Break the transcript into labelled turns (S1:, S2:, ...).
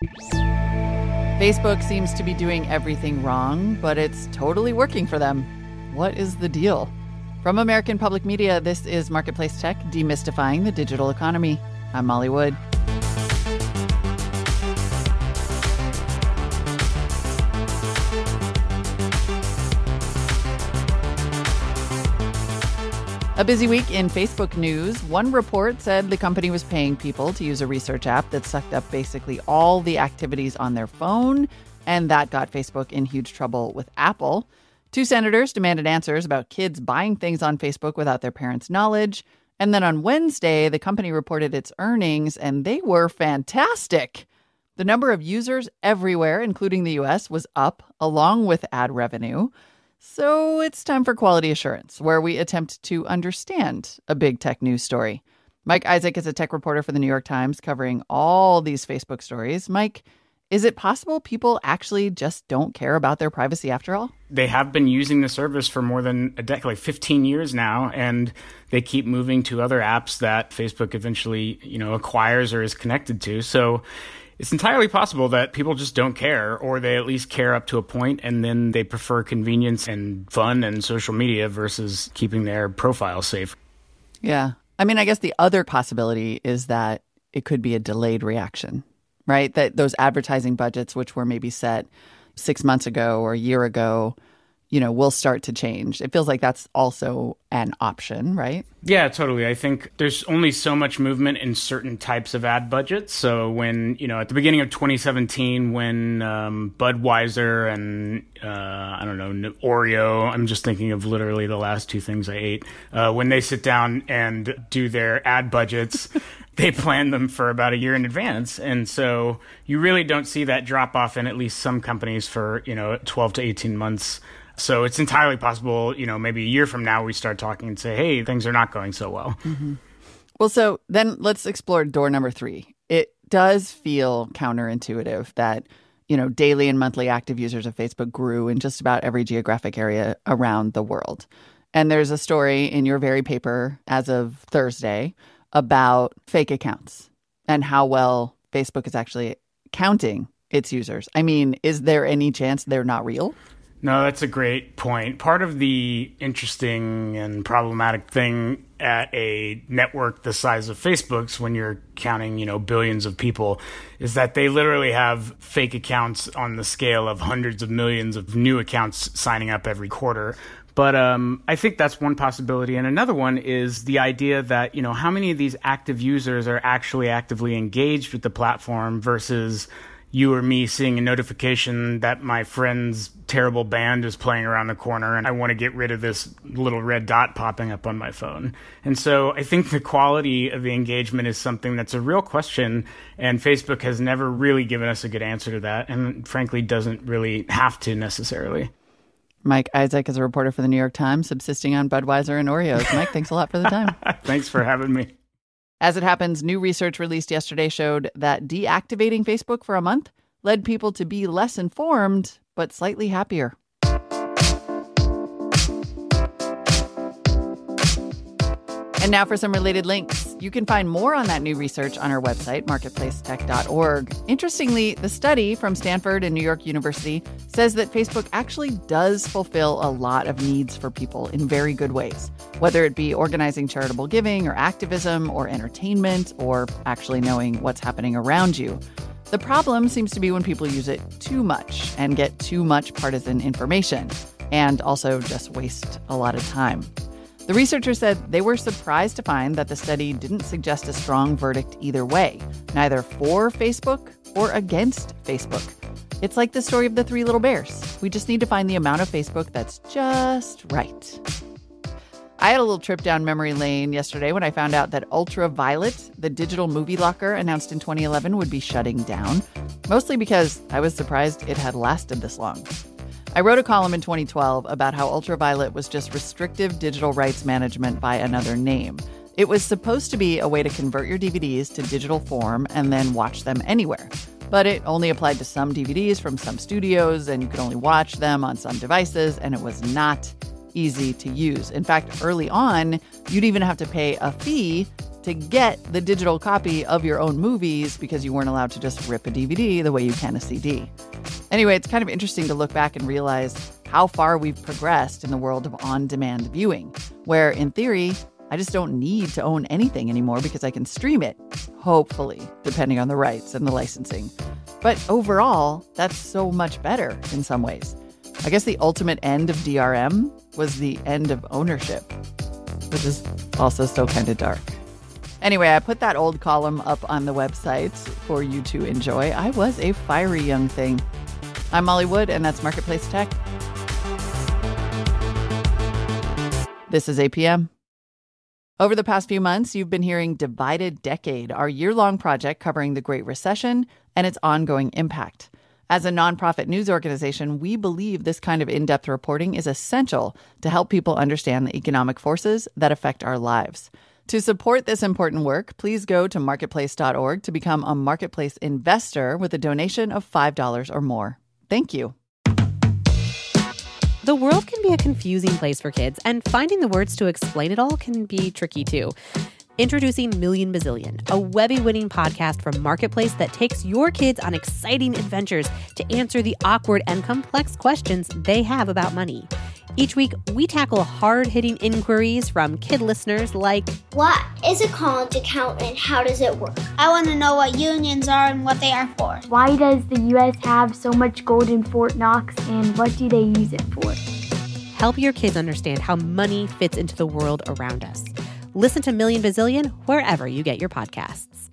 S1: Facebook seems to be doing everything wrong, but it's totally working for them. What is the deal? From American Public Media, this is Marketplace Tech, demystifying the digital economy. I'm Molly Wood. A busy week in Facebook news. One report said the company was paying people to use a research app that sucked up basically all the activities on their phone, and that got Facebook in huge trouble with Apple. 2 senators demanded answers about kids buying things on Facebook without their parents' knowledge. And then on Wednesday, the company reported its earnings, and they were fantastic. The number of users everywhere, including the U.S., was up, along with ad revenue. So it's time for Quality Assurance, where we attempt to understand a big tech news story. Mike Isaac is a tech reporter for the New York Times covering all these Facebook stories. Mike, is it possible people actually just don't care about their privacy after all?
S2: They have been using the service for more than a decade, like 15 years now, and they keep moving to other apps that Facebook eventually, acquires or is connected to. So it's entirely possible that people just don't care, or they at least care up to a point, and then they prefer convenience and fun and social media versus keeping their profile safe.
S1: Yeah. I mean, I guess the other possibility is that it could be a delayed reaction, right? That those advertising budgets, which were maybe set 6 months ago or a year ago, will start to change. It feels like that's also an option, right?
S2: Yeah, totally. I think there's only so much movement in certain types of ad budgets. So when, at the beginning of 2017, when Budweiser and, Oreo, I'm just thinking of literally the last 2 things I ate, when they sit down and do their ad budgets, they plan them for about a year in advance. And so you really don't see that drop off in at least some companies for, 12 to 18 months. So it's entirely possible, maybe a year from now we start talking and say, hey, things are not going so well.
S1: Mm-hmm. Well, so then let's explore door number 3. It does feel counterintuitive that, daily and monthly active users of Facebook grew in just about every geographic area around the world. And there's a story in your very paper as of Thursday about fake accounts and how well Facebook is actually counting its users. I mean, is there any chance they're not real?
S2: No, that's a great point. Part of the interesting and problematic thing at a network the size of Facebook's, when you're counting, billions of people, is that they literally have fake accounts on the scale of hundreds of millions of new accounts signing up every quarter. But I think that's one possibility. And another one is the idea that, how many of these active users are actually actively engaged with the platform versus you or me seeing a notification that my friend's terrible band is playing around the corner and I want to get rid of this little red dot popping up on my phone. And so I think the quality of the engagement is something that's a real question, and Facebook has never really given us a good answer to that, and frankly doesn't really have to necessarily.
S1: Mike Isaac is a reporter for the New York Times, subsisting on Budweiser and Oreos. Mike, thanks a lot for the time.
S2: Thanks for having me.
S1: As it happens, new research released yesterday showed that deactivating Facebook for a month led people to be less informed, but slightly happier. And now for some related links. You can find more on that new research on our website, marketplacetech.org. Interestingly, the study from Stanford and New York University says that Facebook actually does fulfill a lot of needs for people in very good ways, whether it be organizing charitable giving or activism or entertainment or actually knowing what's happening around you. The problem seems to be when people use it too much and get too much partisan information and also just waste a lot of time. The researchers said they were surprised to find that the study didn't suggest a strong verdict either way, neither for Facebook or against Facebook. It's like the story of the 3 little bears. We just need to find the amount of Facebook that's just right. I had a little trip down memory lane yesterday when I found out that Ultraviolet, the digital movie locker announced in 2011, would be shutting down, mostly because I was surprised it had lasted this long. I wrote a column in 2012 about how Ultraviolet was just restrictive digital rights management by another name. It was supposed to be a way to convert your DVDs to digital form and then watch them anywhere. But it only applied to some DVDs from some studios, and you could only watch them on some devices, and it was not easy to use. In fact, early on, you'd even have to pay a fee to get the digital copy of your own movies because you weren't allowed to just rip a DVD the way you can a CD. Anyway, it's kind of interesting to look back and realize how far we've progressed in the world of on-demand viewing, where in theory, I just don't need to own anything anymore because I can stream it, hopefully, depending on the rights and the licensing. But overall, that's so much better in some ways. I guess the ultimate end of DRM was the end of ownership, which is also still kind of dark. Anyway, I put that old column up on the website for you to enjoy. I was a fiery young thing. I'm Molly Wood, and that's Marketplace Tech. This is APM. Over the past few months, you've been hearing Divided Decade, our year-long project covering the Great Recession and its ongoing impact. As a nonprofit news organization, we believe this kind of in-depth reporting is essential to help people understand the economic forces that affect our lives. To support this important work, please go to marketplace.org to become a Marketplace investor with a donation of $5 or more. Thank you.
S3: The world can be a confusing place for kids, and finding the words to explain it all can be tricky too. Introducing Million Bazillion, a Webby-winning podcast from Marketplace that takes your kids on exciting adventures to answer the awkward and complex questions they have about money. Each week, we tackle hard-hitting inquiries from kid listeners like,
S4: what is a college account and how does it work? I want to know what unions are and what they are for.
S5: Why does the U.S. have so much gold in Fort Knox and what do they use it for?
S3: Help your kids understand how money fits into the world around us. Listen to Million Bazillion wherever you get your podcasts.